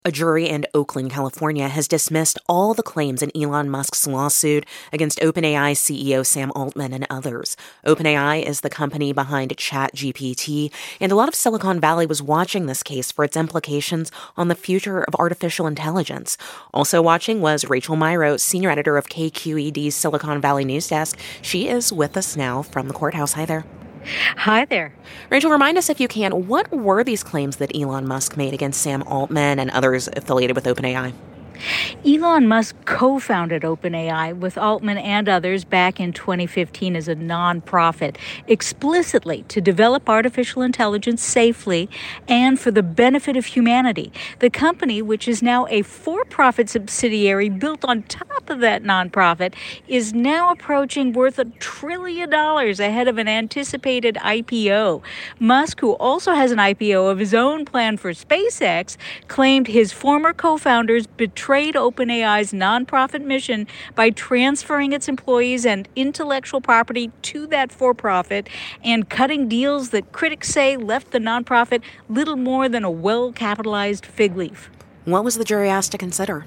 A jury in Oakland, California, has dismissed all the claims in Elon Musk's lawsuit against OpenAI CEO Sam Altman and others. OpenAI is the company behind ChatGPT, and a lot of Silicon Valley was watching this case for its implications on the future of artificial intelligence. Also watching was Rachel Myrow, senior editor of KQED's Silicon Valley News Desk. She is with us now from the courthouse. Hi there. Hi there. Rachel, remind us, if you can, what were these claims that Elon Musk made against Sam Altman and others affiliated with OpenAI? Elon Musk co-founded OpenAI with Altman and others back in 2015 as a nonprofit, explicitly to develop artificial intelligence safely and for the benefit of humanity. The company, which is now a for-profit subsidiary built on top of that nonprofit, is now approaching worth $1 trillion ahead of an anticipated IPO. Musk, who also has an IPO of his own planned for SpaceX, claimed his former co-founders betrayed OpenAI's nonprofit mission by transferring its employees and intellectual property to that for-profit and cutting deals that critics say left the nonprofit little more than a well-capitalized fig leaf. What was the jury asked to consider?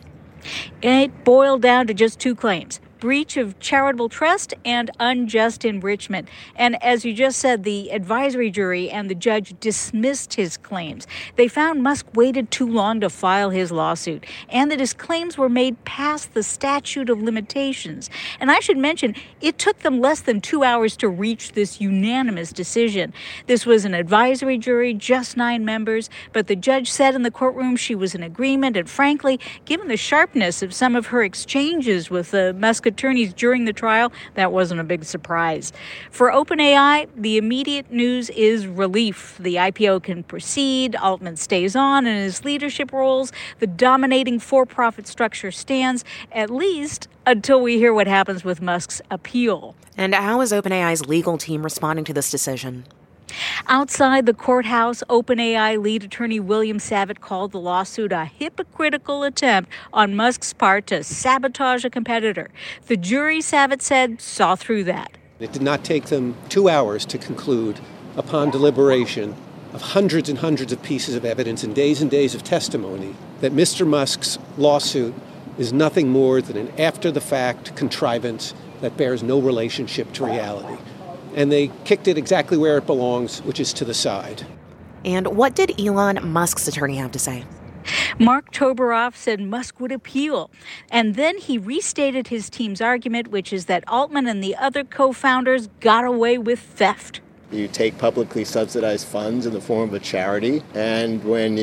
It boiled down to just two claims: breach of charitable trust and unjust enrichment. And as you just said, the advisory jury and the judge dismissed his claims. They found Musk waited too long to file his lawsuit and that his claims were made past the statute of limitations. And I should mention, it took them less than 2 hours to reach this unanimous decision. This was an advisory jury, just 9 members, but the judge said in the courtroom she was in agreement. And frankly, given the sharpness of some of her exchanges with the Musk attorneys during the trial, that wasn't a big surprise. For OpenAI, the immediate news is relief. The IPO can proceed, Altman stays on in his leadership roles, the dominating for-profit structure stands, at least until we hear what happens with Musk's appeal. And how is OpenAI's legal team responding to this decision? Outside the courthouse, OpenAI lead attorney William Savitt called the lawsuit a hypocritical attempt on Musk's part to sabotage a competitor. The jury, Savitt said, saw through that. It did not take them 2 hours to conclude, upon deliberation of hundreds and hundreds of pieces of evidence and days of testimony, that Mr. Musk's lawsuit is nothing more than an after-the-fact contrivance that bears no relationship to reality. And they kicked it exactly where it belongs, which is to the side. And what did Elon Musk's attorney have to say? Mark Toberoff said Musk would appeal. And then he restated his team's argument, which is that Altman and the other co-founders got away with theft. You take publicly subsidized funds in the form of a charity, and when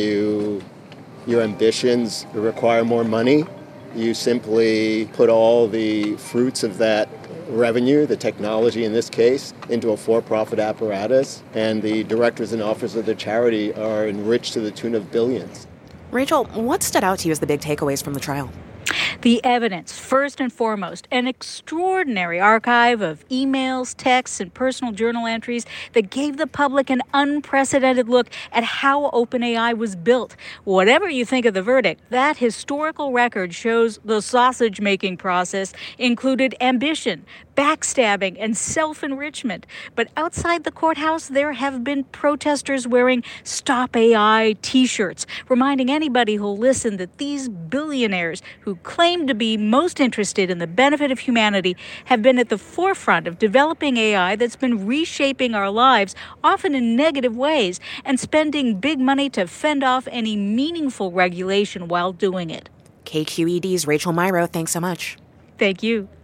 your ambitions require more money, you simply put all the fruits of that revenue, the technology in this case, into a for-profit apparatus, and the directors and officers of the charity are enriched to the tune of billions. Rachel, what stood out to you as the big takeaways from the trial? The evidence, first and foremost, an extraordinary archive of emails, texts, and personal journal entries that gave the public an unprecedented look at how OpenAI was built. Whatever you think of the verdict, that historical record shows the sausage-making process included ambition, backstabbing, and self-enrichment. But outside the courthouse, there have been protesters wearing Stop AI t-shirts, reminding anybody who'll listen that these billionaires who claim to be most interested in the benefit of humanity have been at the forefront of developing AI that's been reshaping our lives, often in negative ways, and spending big money to fend off any meaningful regulation while doing it. KQED's Rachel Myrow, thanks so much. Thank you.